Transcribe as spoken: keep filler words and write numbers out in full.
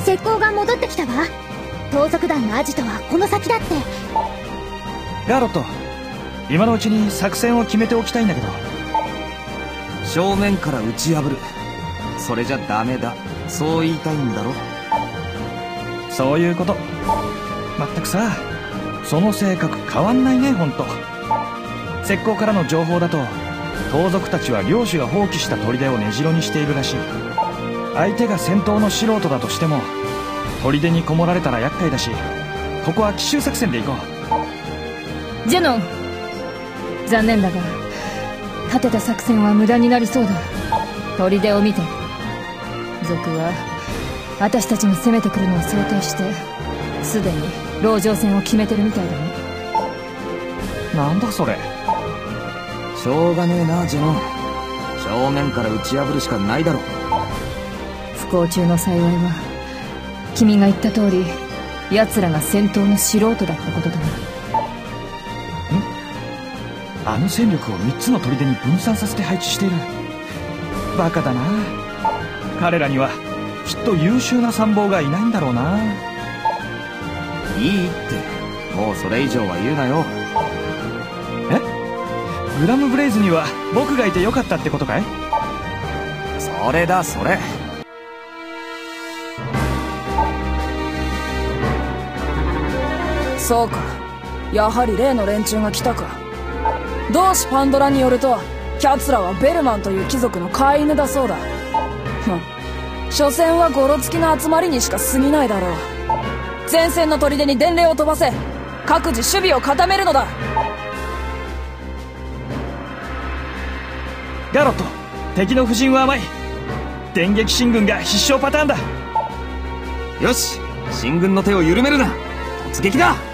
石膏が戻ってきたわ。盗賊団のアジトはこの先だって。 ガロット、今のうちに作戦を決めておきたいんだけど。 正面から打ち破る。それじゃダメだ、そう言いたいんだろ。 そういうこと。まったくさ、その性格変わんないね、ほんと。石膏からの情報だと、盗賊たちは領主が放棄した砦を根城にしているらしい。相手が戦闘の素人だとしても砦にこもられたら厄介だし、ここは奇襲作戦で行こう。ジェノン、残念だが立てた作戦は無駄になりそうだ。砦を見て。賊は私たちに攻めてくるのを想定してすでに籠城戦を決めてるみたいだね。 なんだそれ。 しょうがねえな、ジェノン。正面から打ち破るしかないだろ。 不幸中の幸いは君が言った通り奴らが戦闘の素人だったことだな。 ん？あの戦力をみっつの砦に分散させて配置している。バカだな。彼らにはきっと優秀な参謀がいないんだろうな。 いいって、もうそれ以上は言うなよ。 グラムブレイズには僕がいてよかったってことかい？ それだそれ。 そうか、やはり例の連中が来たか。同志パンドラによるとキャツラはベルマンという貴族の飼い犬だそうだ。ふん、所詮はゴロつきの集まりにしか過ぎないだろう。前線の砦に伝令を飛ばせ。各自守備を固めるのだ。 ガロット、敵の布陣は甘い。電撃進軍が必勝パターンだ。 よし、進軍の手を緩めるな。突撃だ。